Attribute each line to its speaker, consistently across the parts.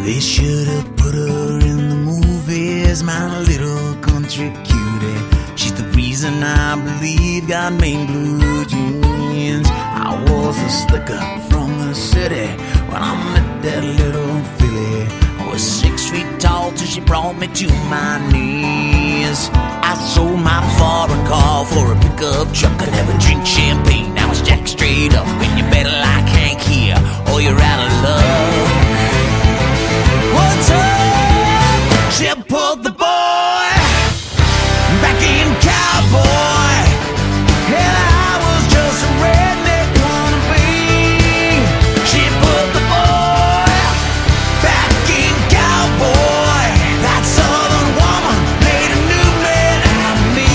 Speaker 1: They should have put her in the movies, my little country cutie. She's the reason I believe God made blue jeans. I was a slicker from the city when I met that little filly. I was 6 feet tall till she brought me to my knees. I sold my foreign car for a pickup truck. I never drink champagne, now it's Jack straight up. And you better like Hank here, or you're out of luck. What's up? She pulled the boy back in cowboy. And I was just a redneck wannabe. She put the boy back in cowboy. That southern woman made a new man out of me.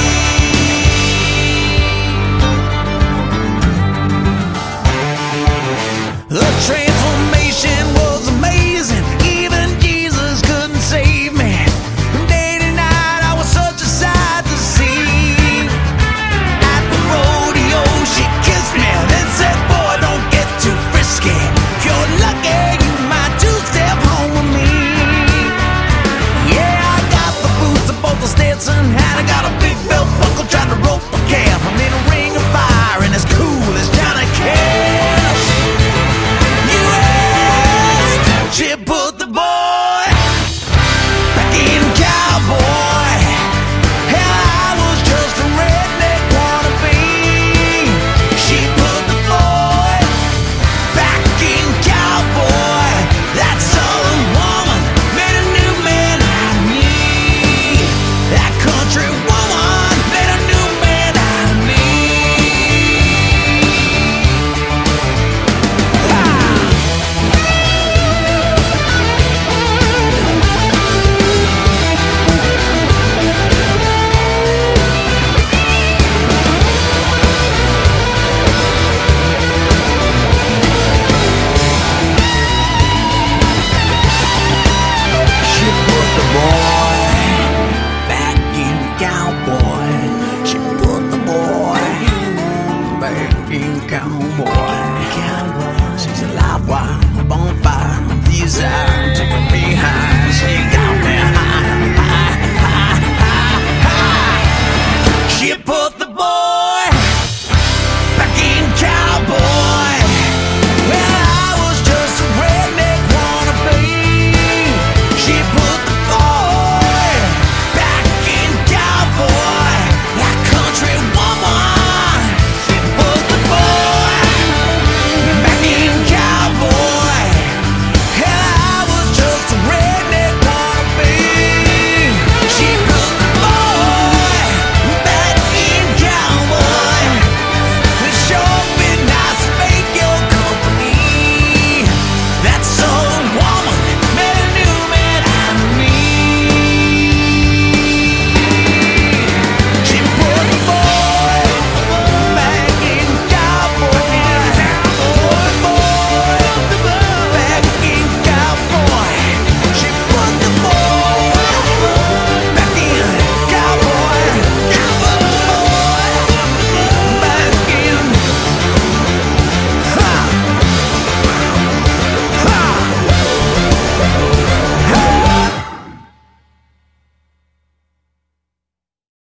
Speaker 1: The transformation was amazing. Even Jesus couldn't save me. From day to night I was such a sight to see. At the rodeo she kissed me, then said, boy, don't get too frisky. If you're lucky you might two-step home with me. Yeah, I got the boots, I bought the Stetson hat. I got a big belt buckle, tried to rope a calf. I'm in a ring of fire and as cool as Johnny Cash. You asked, she put the boy back in cowboy. Hell, I was just a redneck wannabe. She put the boy back in cowboy. That southern woman made a new man out of me. That country woman made a new man out of me. She put the boy back in cowboy. She put the boy back in cowboy. She's a live wire, a bonfire, a desire, taking me high. She got me high, high, high, high, high. She put the